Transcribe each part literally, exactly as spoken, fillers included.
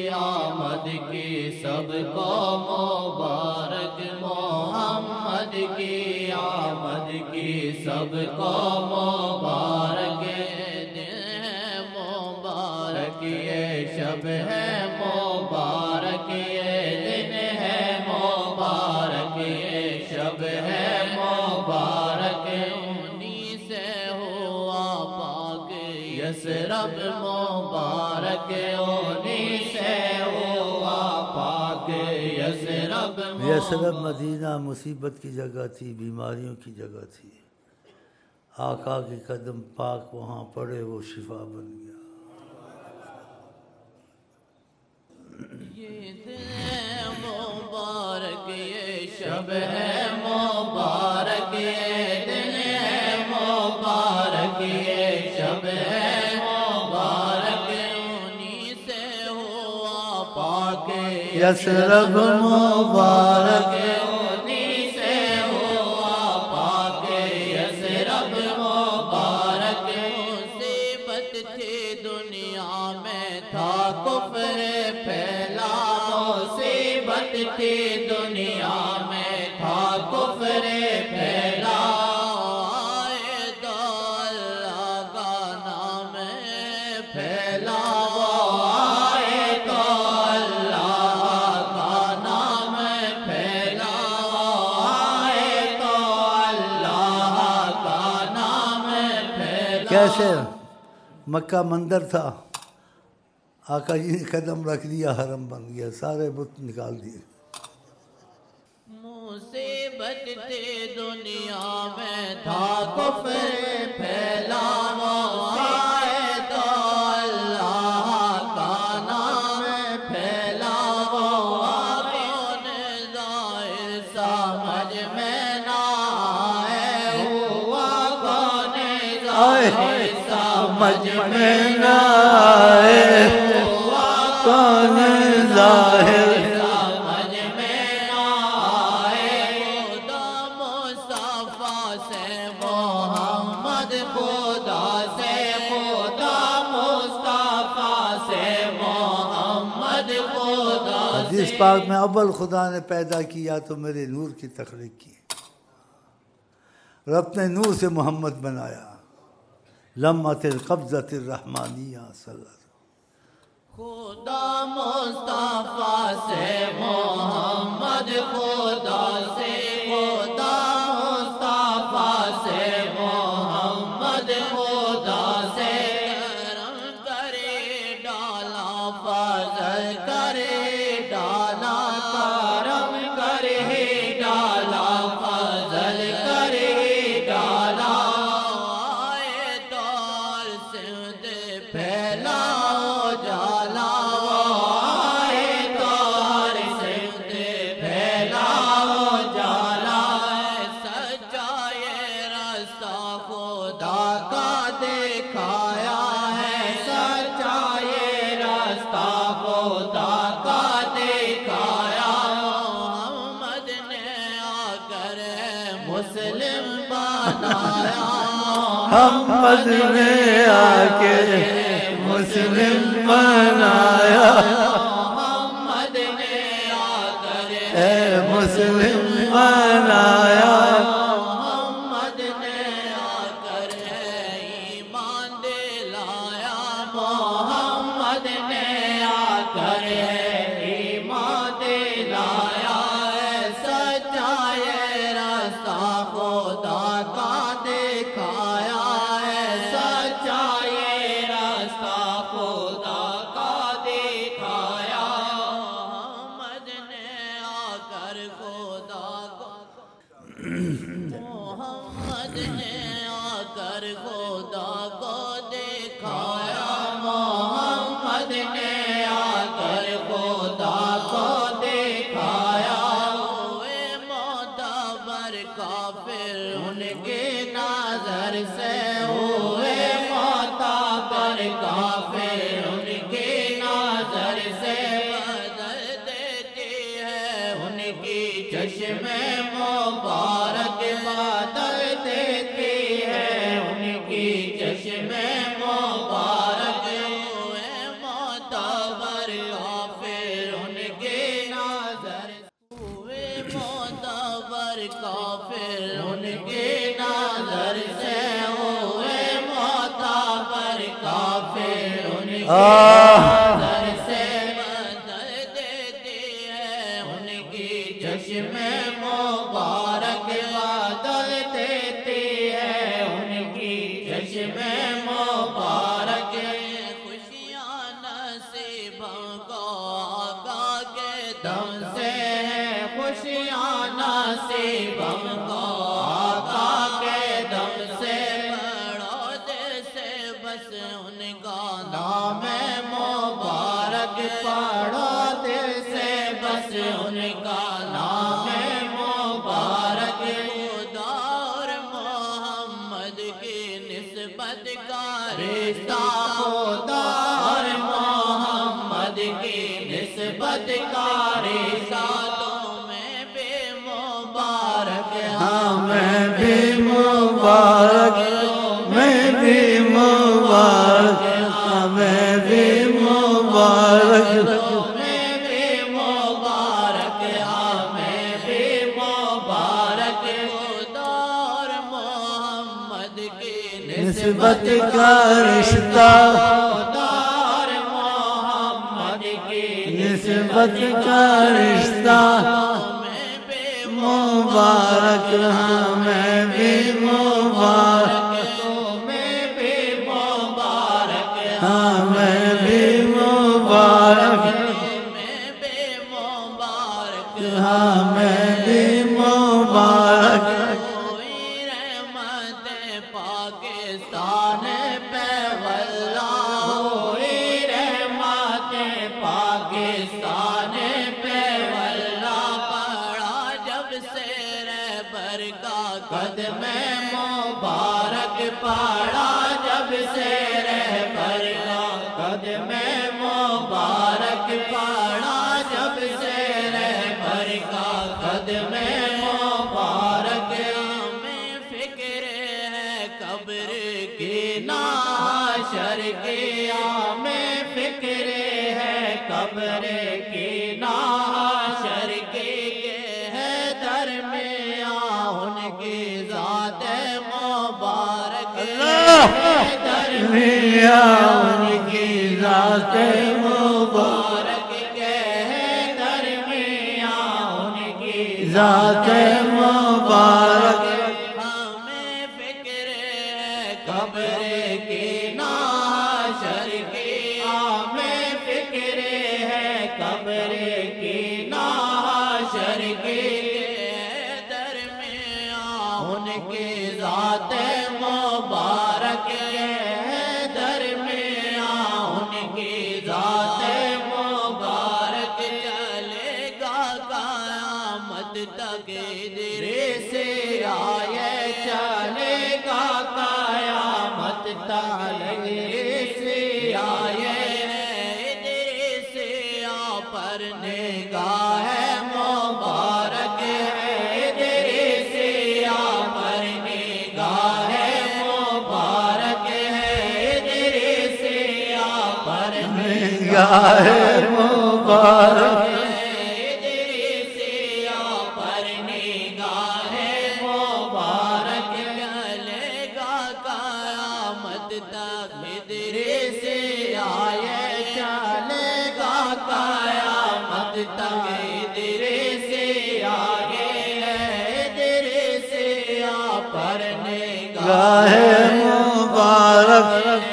آمد کی سب کو مبارک محمد کی آمد کی سب کو مبارک دن ہے مبارک یہ شب ہے مبارک یہ دن ہے مبارک یہ شب ہے مبارک انہی سے ہوا پاک یثرب مبارک انہی سے ہوا پاک یثرب یثرب مدینہ مصیبت کی جگہ تھی، بیماریوں کی جگہ تھی، آقا کے قدم پاک وہاں پڑے وہ شفا بن گیا۔ یہ دن ہے مبارک یہ شب ہے مبارک یہ دن ہے مبارک یہ شب ہے مبارک انہی سے ہوا پاک یثرب مبارک انہی سے ہوا پاک یثرب مبارک مصیبت تھی دنیا میں تھا کفر پھیلا مصیبت تھی دنیا میں تھا کفر پھیلا آئے تو اللہ کا نام پھیلا وہ آئے تو اللہ کا نام پھیلا آئے تو اللہ کا نام پھیلا۔ کیسے مکہ مندر تھا، آقا جی نے قدم رکھ دیا حرم بن گیا، سارے بت نکال دیے۔ مصیبت تھی دنیا میں تھا کفر پھیلا وہ آئے تو اللہ کا نام پھیلا وہ کون ظاہر سمجھ میں نہ آئے ہوا کون ظاہر سمجھ میں نہ آئے کون ظاہر سمجھ میں نہ آئے خدا مصطفیٰ سے محمد خدا سے خدا مصطفیٰ سے محمد خدا سے حدیث پاک میں اول خدا نے پیدا کیا تو میرے نور کی تخلیق کی، رب نے نور سے محمد بنایا، لمحۃ القبضۃ الرحمانیہ صلی اللہ علیہ وسلم۔ خدا مصطفیٰ سے محمد خدا سے خدا مصطفیٰ سے محمد خدا سے کرم کرے ڈالا فضل کرے ڈالا کرم کرے ڈالا فضل کرے ڈالا آئے دور سمت پھیلا جالا آئے دور سمت پھیلا جالا سچا یہ راستہ خدا کا دکھایا ہے سچا یہ راستہ خدا کا دکھایا محمد نے آ کر مسلم بنایا محمد نے آ کے مسلم بنایا، محمد نے آ کر اے مسلم بنایا، محمد نے آ کر ایمان دلایا محمد نے آ کر ایمان دلایا سچا یہ راستہ خدا کا دکھایا ہے سچا یہ راستہ خدا کا دکھایا محمد نے آ کر خدا کو محمد نے آ کر خدا کو دکھایا محمد نے آ کر خدا کو دکھایا ہوئے معتبر کافر ان کے نظر سے ہوئے معتبر کافر ان کے نظر سے بدل دیتی ہے ان کی چشم مبارک بدل دیتی ہے ان کی چشم مبارک ہوئے معتبر کافر کی نظر سے ہوئے معتبر کافر ان کی نظر سے بدل دیتی ہے ان کی چشم مبارک بدل دیتی ہے ان کی چشم مبارک خوشیاں نصیبوں کو آقا کے دم سے خوشیاں نصیبوں کو آقا کے دم سے پڑھو دل سے بس ان کا نام مبارک پڑھو دل سے بس ان کا نام مبارک خدا اور محمد کی نسبت کا رشتہ خدا اور محمد کی نسبت کا رشتہ تمہیں بھی مبارک ہاں میں بھی مبارک میں بھی مبارک ہاں میں بھی مبارک تمہیں بھی مبارک ہمیں بھی مبارک خدا اور محمد کی نسبت کا رشتہ خدا اور محمد کی نسبت کا رشتہ تمہیں بھی مبارک ہاں میں بھی مبارک تمہیں بھی مبارک ہاں میں بھی مبارک تمہیں بھی مبارک ہاں میں بھی مبارک کوئی رحمت پاکستان پہ واللہ ہوئی رحمت پاکستان پہ واللہ پڑا جب سے رہبر کا قدم مبارک پڑا جب سے رہبر کا قدم مبارک پڑا جب سے رہبر کا قدم مبارک ہمیں فکر ہے قبر کی ناشر کی ہمیں فکر ہے قبر کی ناشر کی کہ ہے درمیان ان کی ذات مبارک ہے درمیان ان کی ذات مبارک کہ ہے درمیان ان کی ذات مبارک ہمیں فکر ہے قبر کی ناشر کی ہمیں فکر ہے قبر کی ناشر کی درمیان ان کی ذات مبارک ہے درمیان ان کی ذات مبارک چلے گا قیامت تک ادھر سے آئے چلے گا قیامت تک ادھر سے آئے ادھر سے آ پر نگاہ مبارک ہے ادھر سے آ پر نگاہ مبارک ہے ادھر سے آ پر نگاہ مبارک نگاہ مبارک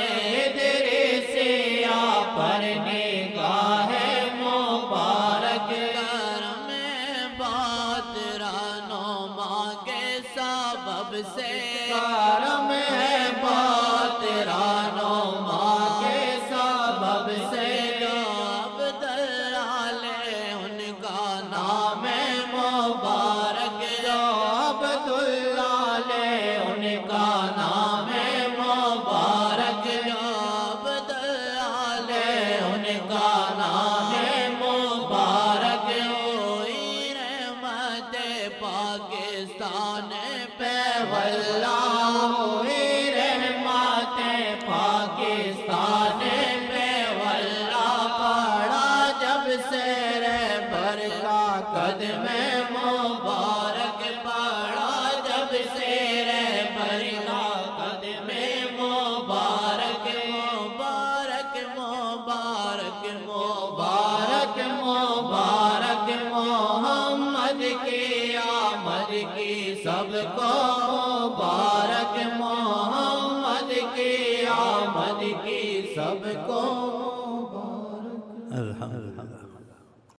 سے کرم ہے بات رانو ماں کے سبب سے جو عبداللہ ان کا نام مبارک جو عبداللہ ان کا نام مبارک جو عبداللہ ان کا نام مبارک ہوئی رحمت پاکستان پہ واللہ ہوئی رحمت پاکستان پہ واللہ پڑا جب سے رہبر کا قدم مبارک پڑا جب سے کی سب کو